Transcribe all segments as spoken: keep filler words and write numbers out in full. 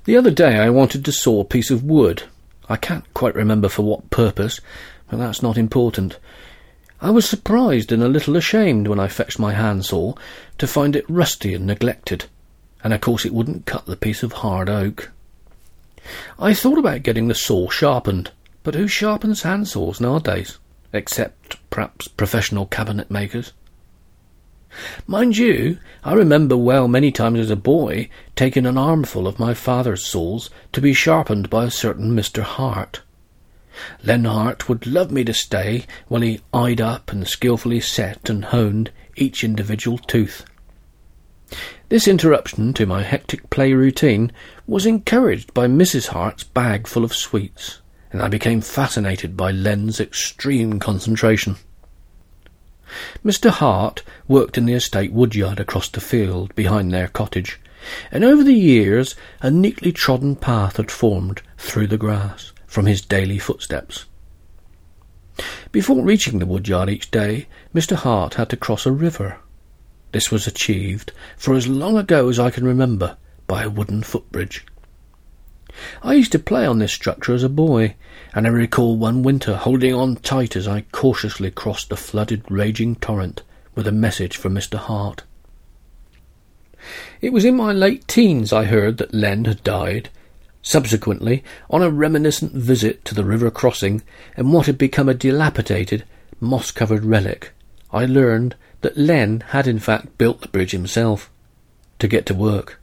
The other day I wanted to saw a piece of wood. I can't quite remember for what purpose, but that's not important. I was surprised and a little ashamed when I fetched my handsaw to find it rusty and neglected, and of course it wouldn't cut the piece of hard oak. I thought about getting the saw sharpened, but who sharpens handsaws nowadays, except perhaps professional cabinet makers? Mind you, I remember well many times as a boy taking an armful of my father's saws to be sharpened by a certain Mister Hart. Len Hart would love me to stay while he eyed up and skilfully set and honed each individual tooth. This interruption to my hectic play routine was encouraged by Missus Hart's bag full of sweets, and I became fascinated by Len's extreme concentration. Mister Hart worked in the estate woodyard across the field behind their cottage, and over the years a neatly trodden path had formed through the grass from his daily footsteps. Before reaching the woodyard each day, Mister Hart had to cross a river. This was achieved, for as long ago as I can remember, by a wooden footbridge. I used to play on this structure as a boy, and I recall one winter holding on tight as I cautiously crossed the flooded, raging torrent with a message from Mister Hart. It was in my late teens I heard that Len had died. Subsequently, on a reminiscent visit to the river crossing and what had become a dilapidated, moss-covered relic, I learned that Len had in fact built the bridge himself to get to work.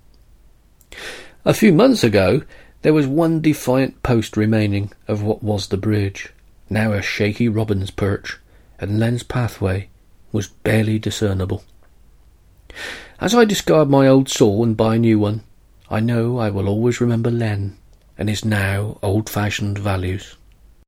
A few months ago, there was one defiant post remaining of what was the bridge, now a shaky robin's perch, and Len's pathway was barely discernible. As I discard my old saw and buy a new one, I know I will always remember Len and his now old-fashioned values.